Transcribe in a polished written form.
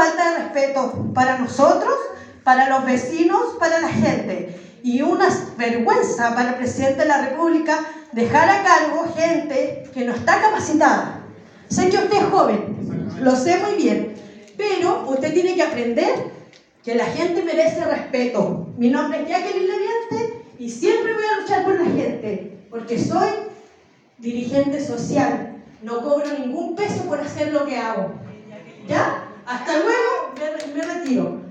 falta de respeto para nosotros, para los vecinos, para la gente. Y una vergüenza para el presidente de la República dejar a cargo gente que no está capacitada. Sé que usted es joven, lo sé muy bien, pero usted tiene que aprender que la gente merece respeto. Mi nombre es Jacqueline Leviante y siempre voy a luchar por la gente, porque soy dirigente social. No cobro ningún peso por hacer lo que hago. ¿Ya? Hasta luego, me retiro.